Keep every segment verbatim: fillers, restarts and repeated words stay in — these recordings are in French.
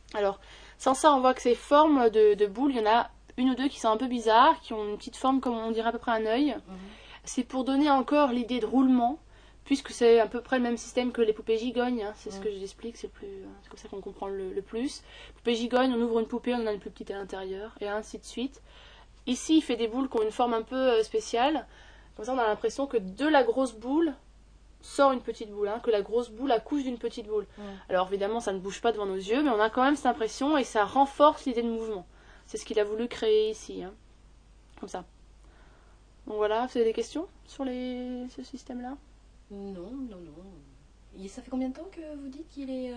Alors, sans ça, on voit que ces formes de, de boules, il y en a une ou deux qui sont un peu bizarres, qui ont une petite forme comme on dirait à peu près un œil. Mmh. C'est pour donner encore l'idée de roulement, puisque c'est à peu près le même système que les poupées gigognes, hein, c'est mmh. ce que j'explique, c'est, plus, c'est comme ça qu'on comprend le, le plus. Poupée gigogne, on ouvre une poupée, on en a une plus petite à l'intérieur, et ainsi de suite. Ici, il fait des boules qui ont une forme un peu spéciale, comme ça on a l'impression que de la grosse boule sort une petite boule, hein, que la grosse boule accouche d'une petite boule. Mmh. Alors évidemment, ça ne bouge pas devant nos yeux, mais on a quand même cette impression, et ça renforce l'idée de mouvement. C'est ce qu'il a voulu créer ici, hein, comme ça. Donc voilà, vous avez des questions sur les... ce système-là ? Non, non, non. Et ça fait combien de temps que vous dites qu'il est...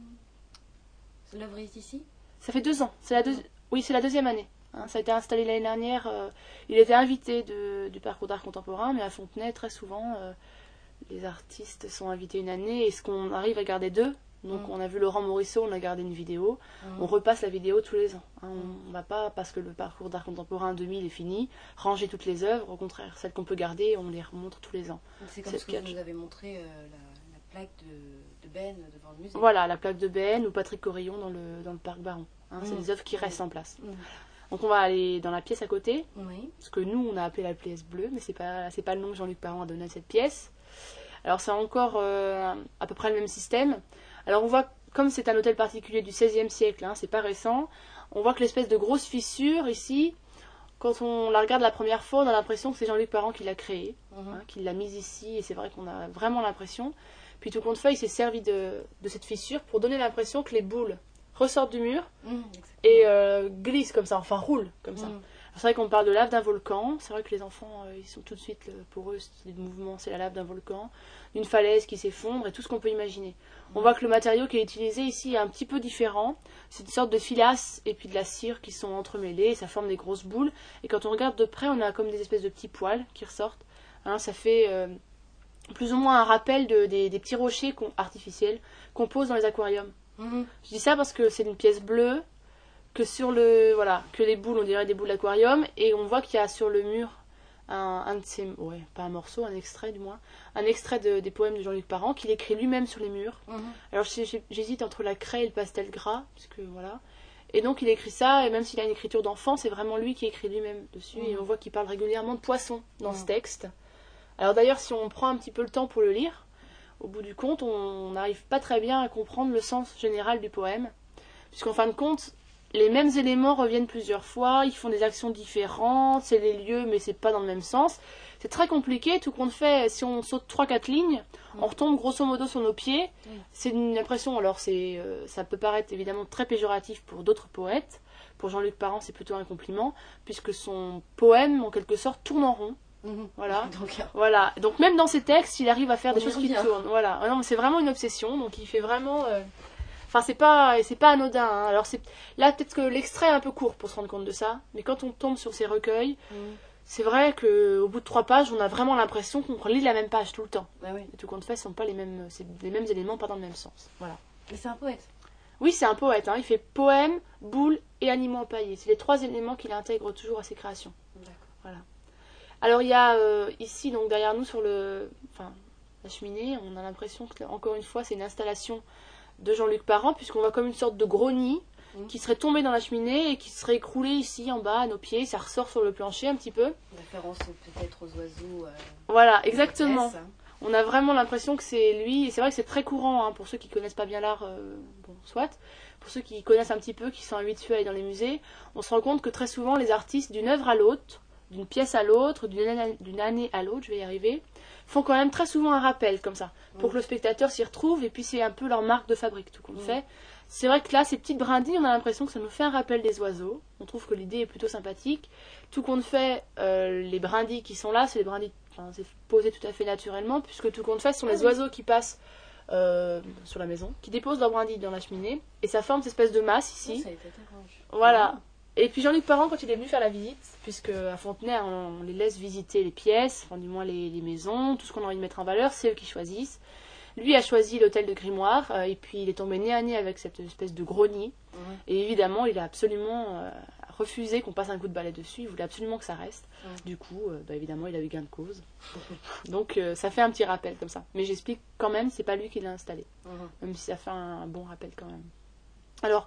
Euh... l'œuvre est ici ? Ça fait deux ans. C'est la deux... Oui, c'est la deuxième année. Hein, ça a été installé l'année dernière. Euh... Il était invité de... du parcours d'art contemporain, mais à Fontenay, très souvent, euh... les artistes sont invités une année. Est-ce qu'on arrive à garder deux ? Donc mmh. on a vu Laurent Morisseau, on a gardé une vidéo. Mmh. On repasse la vidéo tous les ans. Hein. On ne va pas, parce que le parcours d'art contemporain deux mille est fini, ranger toutes les œuvres. Au contraire, celles qu'on peut garder, on les remontre tous les ans. C'est comme c'est ce que vous nous avez montré, euh, la, la plaque de, de Ben devant le musée. Voilà, la plaque de Ben ou Patrick Corillon dans le, dans le parc Baron. Hein. Mmh. C'est des œuvres qui restent mmh. en place. Mmh. Donc on va aller dans la pièce à côté, oui. ce que nous on a appelé la pièce bleue, mais c'est pas, c'est pas le nom que Jean-Luc Parent a donné à cette pièce. Alors c'est encore euh, à peu près le même système. Alors on voit, comme c'est un hôtel particulier du seizième siècle, hein, c'est pas récent, on voit que l'espèce de grosse fissure ici, quand on la regarde la première fois, on a l'impression que c'est Jean-Luc Parent qui l'a créée, mmh. hein, qui l'a mise ici, et c'est vrai qu'on a vraiment l'impression. Puis tout compte fait, il s'est servi de, de cette fissure pour donner l'impression que les boules ressortent du mur mmh, et euh, glissent comme ça, enfin roulent comme ça. Mmh. C'est vrai qu'on parle de lave d'un volcan, c'est vrai que les enfants, euh, ils sont tout de suite, pour eux, le mouvement, c'est la lave d'un volcan, d'une falaise qui s'effondre et tout ce qu'on peut imaginer. On voit que le matériau qui est utilisé ici est un petit peu différent, c'est une sorte de filasse et puis de la cire qui sont entremêlées, et ça forme des grosses boules, et quand on regarde de près, on a comme des espèces de petits poils qui ressortent, hein, ça fait euh, plus ou moins un rappel de, des, des petits rochers qu'on, artificiels qu'on pose dans les aquariums. Mm-hmm. Je dis ça parce que c'est une pièce bleue, que sur le voilà que les boules on dirait des boules d'aquarium, et on voit qu'il y a sur le mur un, un de ces ouais pas un morceau, un extrait du moins un extrait de, des poèmes de Jean-Luc Parent qu'il écrit lui-même sur les murs. Mmh. Alors j'hésite entre la craie et le pastel gras parce que voilà, et donc il écrit ça, et même s'il a une écriture d'enfant, c'est vraiment lui qui écrit lui-même dessus. Mmh. Et on voit qu'il parle régulièrement de poissons dans mmh. ce texte. Alors d'ailleurs, si on prend un petit peu le temps pour le lire, au bout du compte on n'arrive pas très bien à comprendre le sens général du poème, puisqu'en fin de compte les mêmes éléments reviennent plusieurs fois, ils font des actions différentes, c'est les lieux, mais c'est pas dans le même sens. C'est très compliqué, tout compte fait, si on saute trois quatre lignes, mmh. on retombe grosso modo sur nos pieds. Mmh. C'est une impression, alors c'est, euh, ça peut paraître évidemment très péjoratif pour d'autres poètes. Pour Jean-Luc Parent, c'est plutôt un compliment, puisque son poème, en quelque sorte, tourne en rond. Mmh. Voilà. Donc, voilà. Donc même dans ses textes, il arrive à faire des choses qui tournent. Voilà. Non, mais c'est vraiment une obsession, donc il fait vraiment... Euh... Enfin, c'est pas, c'est pas anodin. Hein. Alors, c'est, là, peut-être que l'extrait est un peu court pour se rendre compte de ça. Mais quand on tombe sur ces recueils, mmh. c'est vrai qu'au bout de trois pages, on a vraiment l'impression qu'on relit la même page tout le temps. Ah oui. Et tout compte fait, ce sont pas les mêmes, c'est les mêmes éléments, pas dans le même sens. Voilà. Mais c'est un poète. Oui, c'est un poète. Hein. Il fait poème, boule et animaux empaillés. C'est les trois éléments qu'il intègre toujours à ses créations. D'accord. Voilà. Alors, il y a euh, ici, donc derrière nous, sur le, enfin, la cheminée, on a l'impression que, encore une fois, c'est une installation de Jean-Luc Parent, puisqu'on voit comme une sorte de gros nid mmh. qui serait tombé dans la cheminée et qui serait écroulé ici en bas à nos pieds, ça ressort sur le plancher un petit peu. Référence peut-être aux oiseaux. Euh, voilà, exactement. Hein. On a vraiment l'impression que c'est lui, et c'est vrai que c'est très courant, hein, pour ceux qui connaissent pas bien l'art, euh, bon, soit, pour ceux qui connaissent un petit peu, qui sont habitués à aller dans les musées, on se rend compte que très souvent les artistes, d'une œuvre à l'autre, d'une pièce à l'autre, d'une année, d'une année à l'autre, je vais y arriver, font quand même très souvent un rappel comme ça, pour mmh. que le spectateur s'y retrouve, et puis c'est un peu leur marque de fabrique, tout compte mmh. fait. C'est vrai que là, ces petites brindilles, on a l'impression que ça nous fait un rappel des oiseaux, on trouve que l'idée est plutôt sympathique. Tout compte fait, euh, les brindilles qui sont là, c'est les brindilles, enfin, c'est posé tout à fait naturellement, puisque tout compte fait, ce sont les oiseaux qui passent euh, sur la maison, qui déposent leurs brindilles dans la cheminée, et ça forme cette espèce de masse ici. Oh, ça a été voilà. Et puis Jean-Luc Parent, quand il est venu faire la visite, puisque à Fontenay, on, on les laisse visiter les pièces, enfin du moins les, les maisons, tout ce qu'on a envie de mettre en valeur, c'est eux qui choisissent. Lui a choisi l'hôtel de Grimoire, euh, et puis il est tombé nez à nez avec cette espèce de gros nid. Mmh. Et évidemment, il a absolument euh, refusé qu'on passe un coup de balai dessus, il voulait absolument que ça reste. Mmh. Du coup, euh, bah, évidemment, il a eu gain de cause. Donc euh, ça fait un petit rappel comme ça. Mais j'explique quand même, c'est pas lui qui l'a installé. Mmh. Même si ça fait un, un bon rappel quand même. Alors,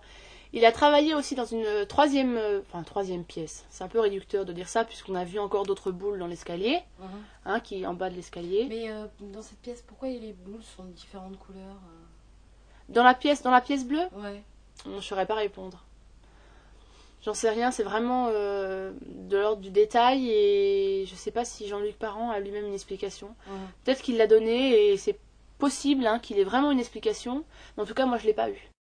Il a travaillé aussi dans une troisième, euh, enfin troisième pièce. C'est un peu réducteur de dire ça puisqu'on a vu encore d'autres boules dans l'escalier, Mhm. hein, qui est en bas de l'escalier. Mais euh, dans cette pièce, pourquoi les boules sont de différentes couleurs euh Dans la pièce, dans la pièce bleue, Ouais. je ne saurais pas répondre. J'en sais rien, c'est vraiment euh, de l'ordre du détail et je sais pas si Jean-Luc Parent a lui-même une explication. Mhm. Peut-être qu'il l'a donné et c'est possible hein, qu'il ait vraiment une explication, mais en tout cas moi je l'ai pas eu.